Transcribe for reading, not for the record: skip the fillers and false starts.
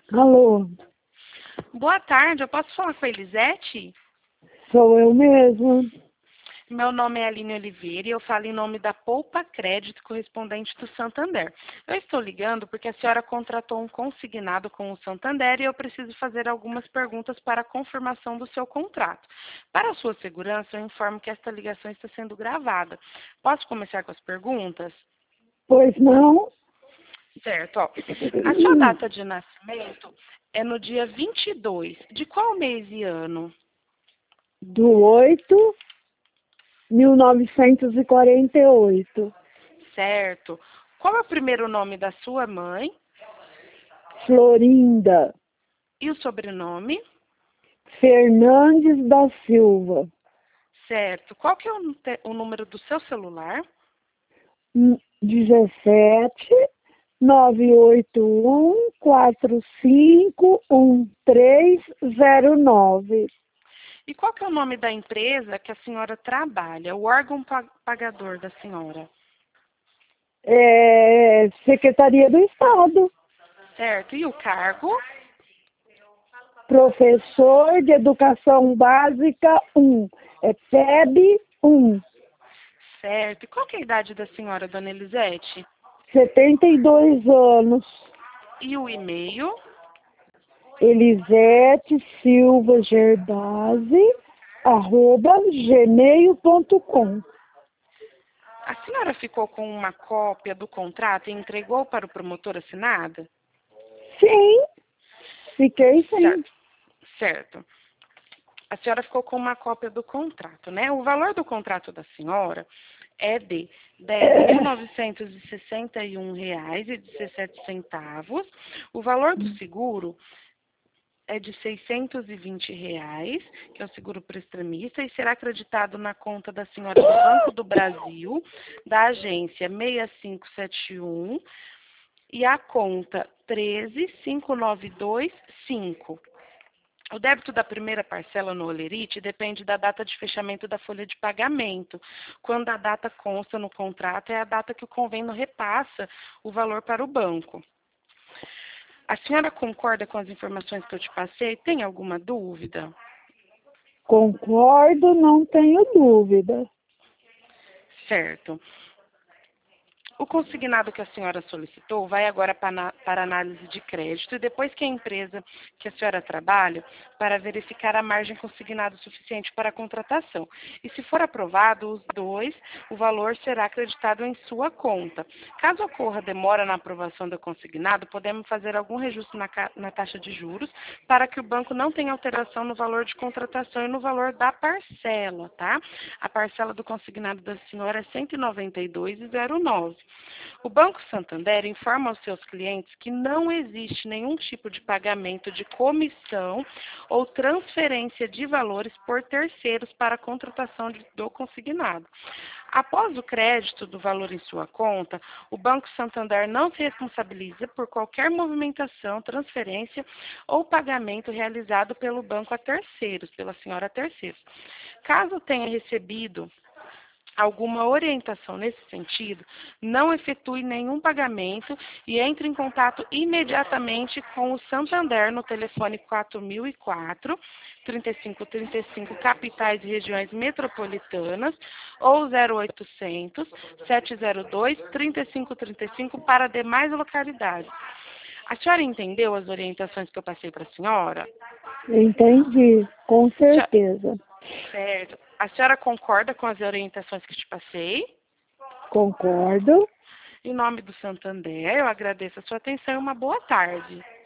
Alô, Boa tarde, eu posso falar com a Elisete? sou eu mesma. Meu nome é Aline Oliveira e eu falo em nome da Poupa Crédito, correspondente do Santander. Eu estou ligando porque a senhora contratou um consignado com o Santander e eu preciso fazer algumas perguntas para a confirmação do seu contrato. Para a sua segurança, eu informo que esta ligação está sendo gravada. Posso começar com as perguntas? Pois não? Certo, ó. A sua data de nascimento é no dia 22. De qual mês e ano? Do 8.1948. Certo. Qual é o primeiro nome da sua mãe Florinda e o sobrenome? Fernandes da Silva. Certo. Qual que é o número do seu celular? 17-981-451309. E qual que é o nome da empresa que a senhora trabalha? O órgão pagador da senhora? Secretaria do Estado. Certo. E o cargo? Professor de Educação Básica 1. É PEB 1. Certo. E qual que é a idade da senhora, dona Elisete? 72 anos. E o e-mail? Elisete Silva Gerbasi, @gmail.com. A senhora ficou com uma cópia do contrato e entregou para o promotor assinada? Sim, fiquei sim. Certo. Certo. A senhora ficou com uma cópia do contrato, né? O valor do contrato da senhora é de R$ 10.961,17. O valor do seguro é de R$ 620, que é o seguro por extremista, e será acreditado na conta da senhora do Banco do Brasil, da agência 6571, e a conta 1359225. O débito da primeira parcela no Olerite depende da data de fechamento da folha de pagamento. Quando a data consta no contrato, é a data que o convênio repassa o valor para o banco. A senhora concorda com as informações que eu te passei? Tem alguma dúvida? Concordo, não tenho dúvida. Certo. O consignado que a senhora solicitou vai agora para análise de crédito e depois que a empresa que a senhora trabalha para verificar a margem consignada suficiente para a contratação. E se for aprovado, os dois, o valor será acreditado em sua conta. Caso ocorra demora na aprovação do consignado, podemos fazer algum reajuste na taxa de juros para que o banco não tenha alteração no valor de contratação e no valor da parcela, tá? A parcela do consignado da senhora é R$ 192,09. O Banco Santander informa aos seus clientes que não existe nenhum tipo de pagamento de comissão ou transferência de valores por terceiros para a contratação do consignado. Após o crédito do valor em sua conta, o Banco Santander não se responsabiliza por qualquer movimentação, transferência ou pagamento realizado pelo banco a terceiros, pela senhora a terceiros. Caso tenha recebido alguma orientação nesse sentido, não efetue nenhum pagamento e entre em contato imediatamente com o Santander no telefone 4004 3535 capitais e regiões metropolitanas ou 0800 702 3535 para demais localidades. A senhora entendeu as orientações que eu passei para a senhora? Entendi, com certeza. Certo. A senhora concorda com as orientações que te passei? Concordo. Em nome do Santander, eu agradeço a sua atenção e uma boa tarde.